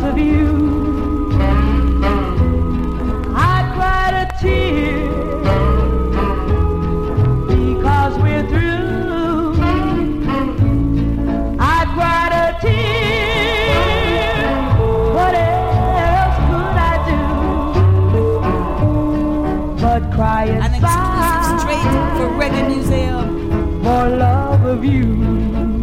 of you. I cried a tear because we're through. I cried a tear. What else could I do but cry and sigh straight for Reggae Museum for love of you?